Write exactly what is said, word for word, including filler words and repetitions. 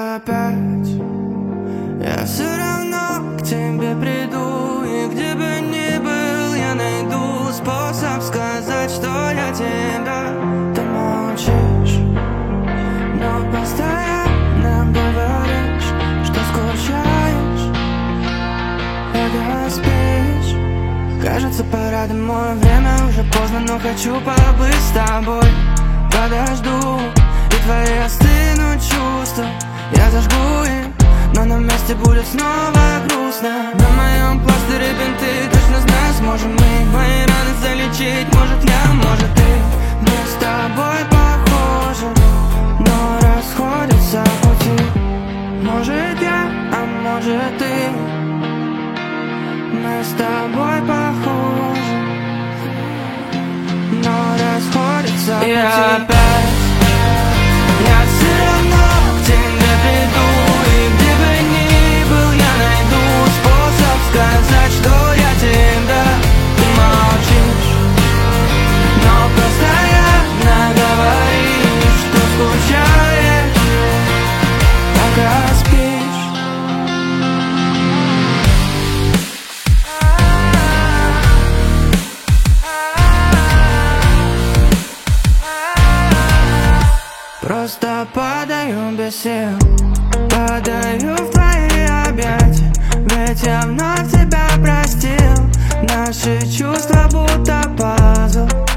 опять я все равно к тебе приду. И где бы ни был, я найду способ сказать, что я тебя. Ты молчишь, но постоянно говоришь, что скучаешь, когда спишь. Кажется, пора домой, время уже поздно, но хочу побыть с тобой. Подожду, и твои остынут чувства, я зажгу их, но на месте будет снова грустно. На моем пластыре бинты, точно знаю, сможем мы мои раны залечить. Может я, может ты, мы с тобой похожи, но расходятся пути. Может я, а может ты, мы с тобой похожи, но расходятся пути. И опять я все равно к тебе приду. И где бы ни был, я найду способ сказать, что я тебя. Ты молчишь, но постоянно говоришь, что скучаешь, пока спишь. Просто падаю без сил, падаю в твои объятия, ведь я вновь тебя простил. Наши чувства будто пазл,